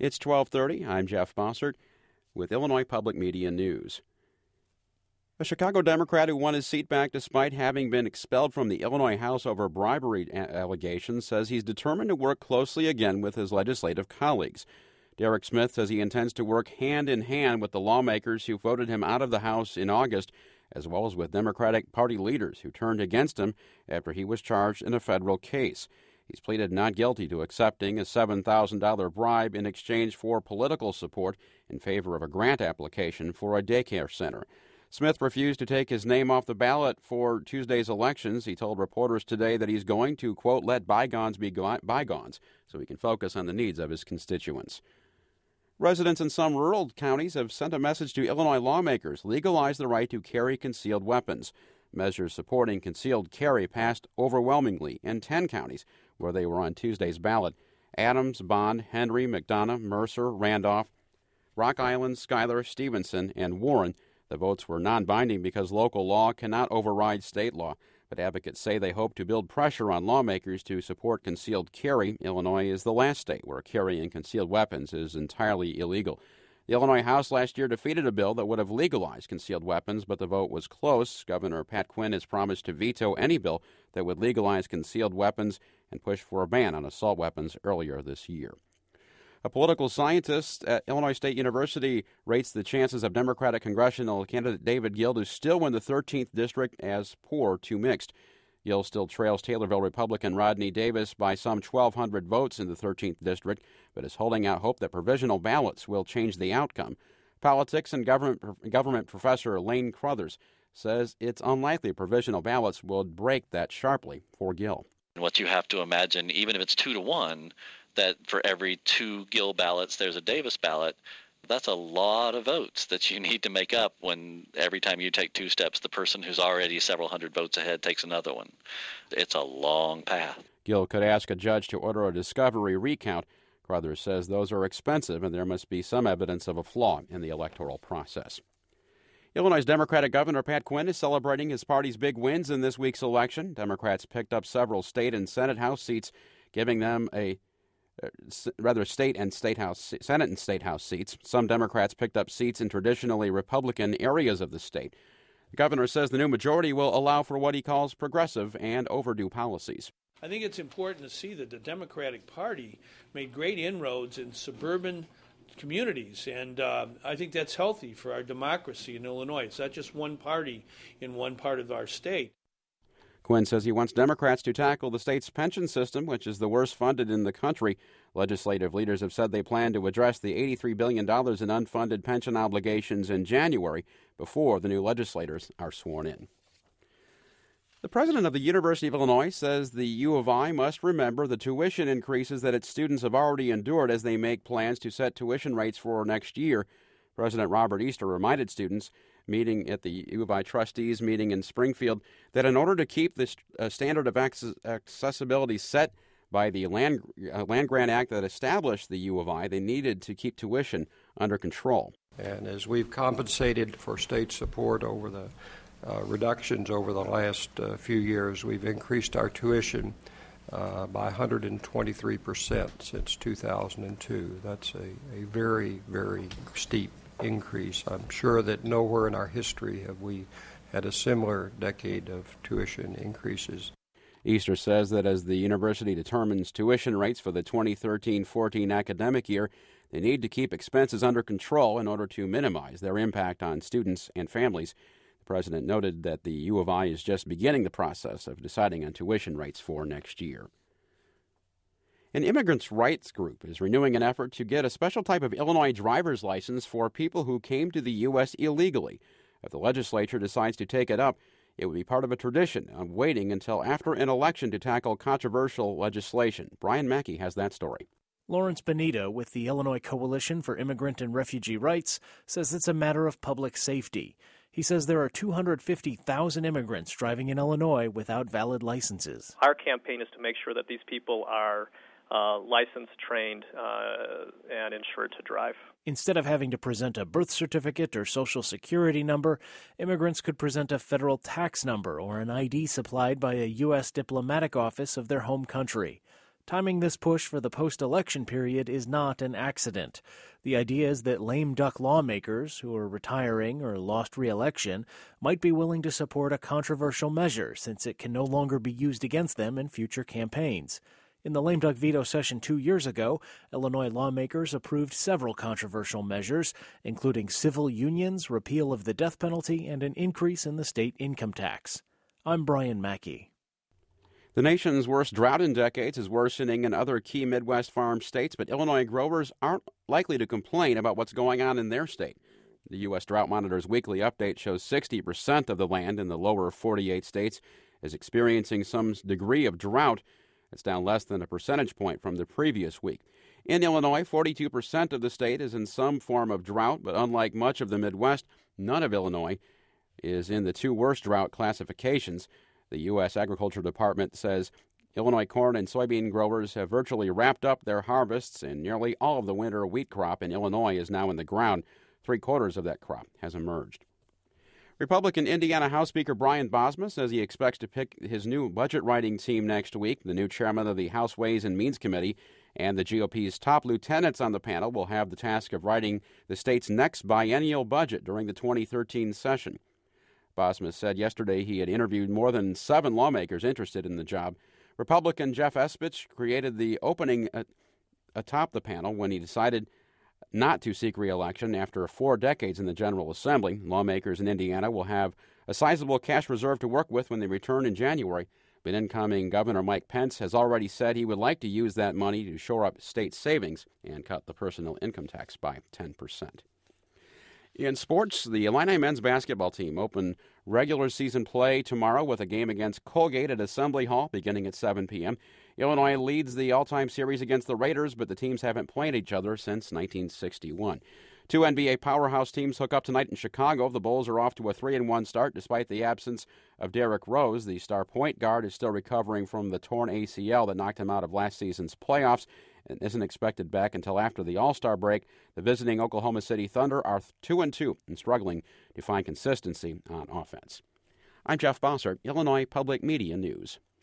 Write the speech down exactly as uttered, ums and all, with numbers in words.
It's twelve thirty. I'm Jeff Bossert with Illinois Public Media News. A Chicago Democrat who won his seat back despite having been expelled from the Illinois House over bribery allegations says he's determined to work closely again with his legislative colleagues. Derek Smith says he intends to work hand-in-hand with the lawmakers who voted him out of the House in August, as well as with Democratic Party leaders who turned against him after he was charged in a federal case. He's pleaded not guilty to accepting a seven thousand dollars bribe in exchange for political support in favor of a grant application for a daycare center. Smith refused to take his name off the ballot for Tuesday's elections. He told reporters today that he's going to, quote, let bygones be bygones so he can focus on the needs of his constituents. Residents in some rural counties have sent a message to Illinois lawmakers: legalize the right to carry concealed weapons. Measures supporting concealed carry passed overwhelmingly in ten counties where they were on Tuesday's ballot: Adams, Bond, Henry, McDonough, Mercer, Randolph, Rock Island, Schuyler, Stevenson, and Warren. The votes were non-binding because local law cannot override state law, but advocates say they hope to build pressure on lawmakers to support concealed carry. Illinois is the last state where carrying concealed weapons is entirely illegal. The Illinois House last year defeated a bill that would have legalized concealed weapons, but the vote was close. Governor Pat Quinn has promised to veto any bill that would legalize concealed weapons and push for a ban on assault weapons earlier this year. A political scientist at Illinois State University rates the chances of Democratic congressional candidate David Gill to still win the thirteenth district as poor to mixed. Gill still trails Taylorville Republican Rodney Davis by some twelve hundred votes in the thirteenth district, but is holding out hope that provisional ballots will change the outcome. Politics and government government professor Lane Crothers says it's unlikely provisional ballots will break that sharply for Gill. What you have to imagine, even if it's two to one, that for every two Gill ballots there's a Davis ballot, that's a lot of votes that you need to make up when every time you take two steps, the person who's already several hundred votes ahead takes another one. It's a long path. Gill could ask a judge to order a discovery recount. Crothers says those are expensive and there must be some evidence of a flaw in the electoral process. Illinois Democratic Governor Pat Quinn is celebrating his party's big wins in this week's election. Democrats picked up several state and Senate House seats, giving them a Uh, rather state and state house, Senate and state house seats. Some Democrats picked up seats in traditionally Republican areas of the state. The governor says the new majority will allow for what he calls progressive and overdue policies. I think it's important to see that the Democratic Party made great inroads in suburban communities, and uh, I think that's healthy for our democracy in Illinois. It's not just one party in one part of our state. Quinn says he wants Democrats to tackle the state's pension system, which is the worst funded in the country. Legislative leaders have said they plan to address the eighty-three billion dollars in unfunded pension obligations in January before the new legislators are sworn in. The president of the University of Illinois says the U of I must remember the tuition increases that its students have already endured as they make plans to set tuition rates for next year. President Robert Easter reminded students meeting at the U of I trustees meeting in Springfield that in order to keep this uh, standard of access- accessibility set by the Land, uh, Land Grant Act that established the U of I, they needed to keep tuition under control. And as we've compensated for state support over the uh, reductions over the last uh, few years, we've increased our tuition uh, by one hundred twenty-three percent since two thousand two. That's a, a very, very steep increase. I'm sure that nowhere in our history have we had a similar decade of tuition increases. Easter says that as the university determines tuition rates for the twenty thirteen fourteen academic year, they need to keep expenses under control in order to minimize their impact on students and families. The president noted that the U of I is just beginning the process of deciding on tuition rates for next year. An immigrants' rights group is renewing an effort to get a special type of Illinois driver's license for people who came to the U S illegally. If the legislature decides to take it up, it would be part of a tradition of waiting until after an election to tackle controversial legislation. Brian Mackey has that story. Lawrence Benito with the Illinois Coalition for Immigrant and Refugee Rights says it's a matter of public safety. He says there are two hundred fifty thousand immigrants driving in Illinois without valid licenses. Our campaign is to make sure that these people are Uh, licensed, trained, uh, and insured to drive. Instead of having to present a birth certificate or social security number, immigrants could present a federal tax number or an I D supplied by a U S diplomatic office of their home country. Timing this push for the post-election period is not an accident. The idea is that lame duck lawmakers who are retiring or lost re-election might be willing to support a controversial measure since it can no longer be used against them in future campaigns. In the lame duck veto session two years ago, Illinois lawmakers approved several controversial measures, including civil unions, repeal of the death penalty, and an increase in the state income tax. I'm Brian Mackey. The nation's worst drought in decades is worsening in other key Midwest farm states, but Illinois growers aren't likely to complain about what's going on in their state. The U S Drought Monitor's weekly update shows sixty percent of the land in the lower forty-eight states is experiencing some degree of drought. It's down less than a percentage point from the previous week. In Illinois, forty-two percent of the state is in some form of drought, but unlike much of the Midwest, none of Illinois is in the two worst drought classifications. The U S Agriculture Department says Illinois corn and soybean growers have virtually wrapped up their harvests, and nearly all of the winter wheat crop in Illinois is now in the ground. Three-quarters of that crop has emerged. Republican Indiana House Speaker Brian Bosma says he expects to pick his new budget-writing team next week. The new chairman of the House Ways and Means Committee and the G O P's top lieutenants on the panel will have the task of writing the state's next biennial budget during the twenty thirteen session. Bosma said yesterday he had interviewed more than seven lawmakers interested in the job. Republican Jeff Espich created the opening at, atop the panel when he decided not to seek re-election after four decades in the General Assembly. Lawmakers in Indiana will have a sizable cash reserve to work with when they return in January, but incoming Governor Mike Pence has already said he would like to use that money to shore up state savings and cut the personal income tax by ten percent. In sports, the Illini men's basketball team open regular season play tomorrow with a game against Colgate at Assembly Hall beginning at seven p.m. Illinois leads the all-time series against the Raiders, but the teams haven't played each other since nineteen sixty-one. Two N B A powerhouse teams hook up tonight in Chicago. The Bulls are off to a three and one start despite the absence of Derrick Rose. The star point guard is still recovering from the torn A C L that knocked him out of last season's playoffs and isn't expected back until after the All-Star break. The visiting Oklahoma City Thunder are two and two and struggling to find consistency on offense. I'm Jeff Bossert, Illinois Public Media News.